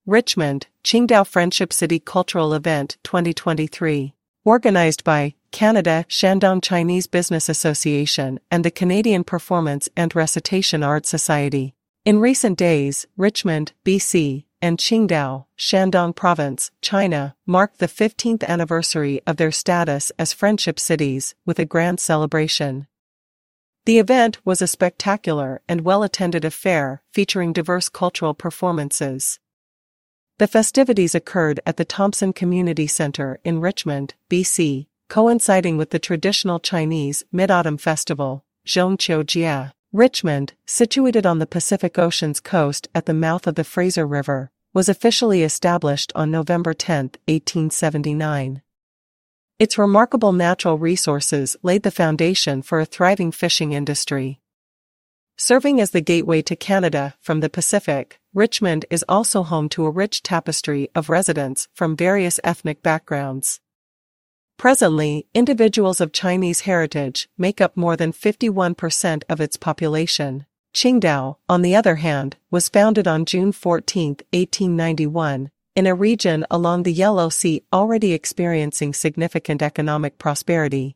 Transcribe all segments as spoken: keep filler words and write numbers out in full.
Richmond, Qingdao Friendship City Cultural Event twenty twenty-three. Organized by Canada Shandong Chinese Business Association and the Canadian Performance and Recitation Art Society. In recent days, Richmond, B C, and Qingdao, Shandong Province, China, marked the fifteenth anniversary of their status as friendship cities with a grand celebration. The event was a spectacular and well-attended affair featuring diverse cultural performances. The festivities occurred at the Thompson Community Center in Richmond, B C, coinciding with the traditional Chinese Mid-Autumn Festival, Zhongqiujia. Richmond, situated on the Pacific Ocean's coast at the mouth of the Fraser River, was officially established on November tenth, eighteen seventy-nine. Its remarkable natural resources laid the foundation for a thriving fishing industry. Serving as the gateway to Canada from the Pacific, Richmond is also home to a rich tapestry of residents from various ethnic backgrounds. Presently, individuals of Chinese heritage make up more than fifty-one percent of its population. Qingdao, on the other hand, was founded on June fourteenth, eighteen ninety-one, in a region along the Yellow Sea already experiencing significant economic prosperity.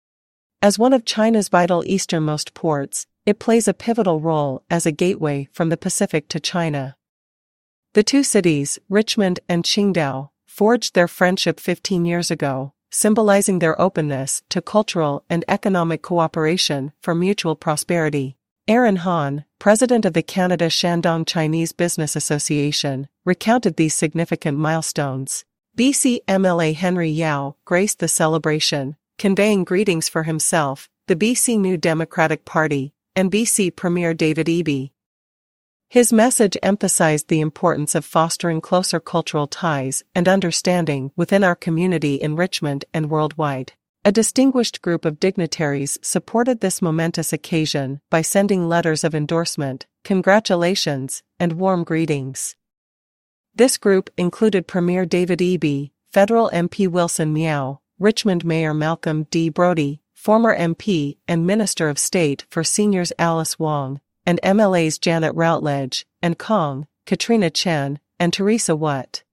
As one of China's vital easternmost ports, it plays a pivotal role as a gateway from the Pacific to China. The two cities, Richmond and Qingdao, forged their friendship fifteen years ago, symbolizing their openness to cultural and economic cooperation for mutual prosperity. Aaron Han, president of the Canada Shandong Chinese Business Association, recounted these significant milestones. B C M L A Henry Yao graced the celebration, conveying greetings for himself, the B C New Democratic Party, and B C Premier David Eby. His message emphasized the importance of fostering closer cultural ties and understanding within our community in Richmond and worldwide. A distinguished group of dignitaries supported this momentous occasion by sending letters of endorsement, congratulations, and warm greetings. This group included Premier David Eby, Federal M P Wilson Miao, Richmond Mayor Malcolm D. Brodie, former M P and Minister of State for Seniors Alice Wong, and M L As Janet Routledge and Kong, Katrina Chen, and Teresa Watt.